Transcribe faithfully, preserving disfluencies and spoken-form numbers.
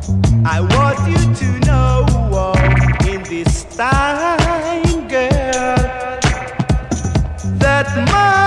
I want you to know oh, in this time, girl, that my